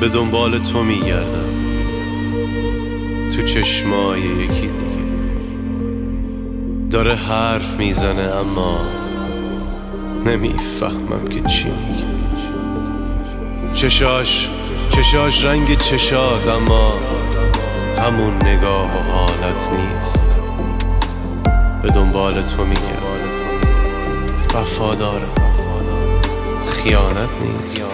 به دنبال تو میگردم، تو چشمای یکی دیگه داره حرف میزنه اما نمیفهمم که چی میگه. چشاش رنگ چشات اما همون نگاه و حالت نیست. به دنبال تو میگردم، وفادارم، خیانت نیست.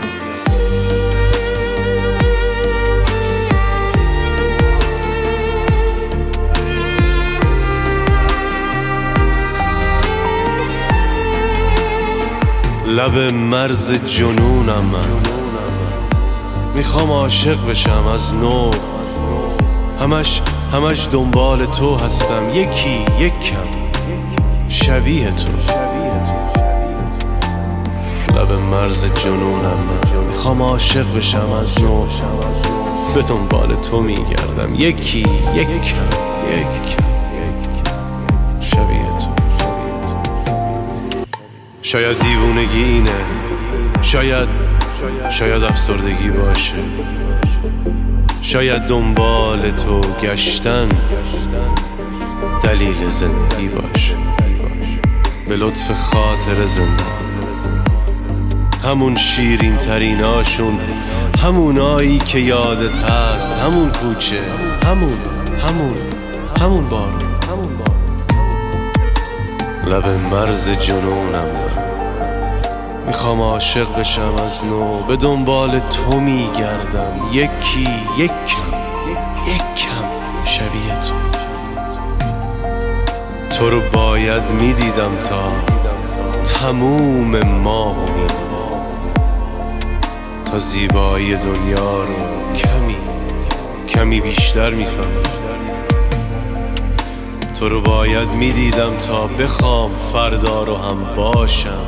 لب مرز جنونم من، میخوام عاشق بشم از نو. همش دنبال تو هستم، یکی یک کم شبیه تو. لب مرز جنونم من، میخوام عاشق بشم از نو. به دنبال تو میگردم، یکی یک کم شبیه تو. شاید دیوونگی اینه، شاید افسردگی باشه، شاید دنبال تو گشتن دلیل زندگی باشه. به لطف خاطر زنده، همون شیرین تریناشون، همونایی که یادت هست، همون کوچه، همون بارون. لب مرز جنونم من، میخوام عاشق بشم از نو. به دنبال تو میگردم، یکی یک کم شبیه تو. تو رو باید میدیدم تا تموم ماه و میدیدم، تا زیبایی دنیا رو کمی بیشتر میفهمیدم. تو رو باید میدیدم تا بخوام فردا رو هم باشم،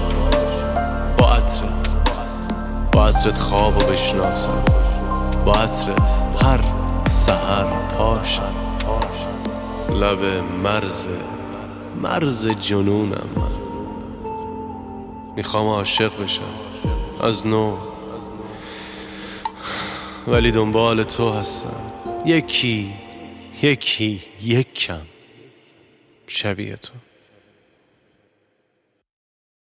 با عطرت خواب و بشناسم، با عطرت هر سحر پاشم. لب مرز جنونم من، میخوام عاشق بشم از نو، ولی دنبال تو هستم، یکی یک کم شبیه تو.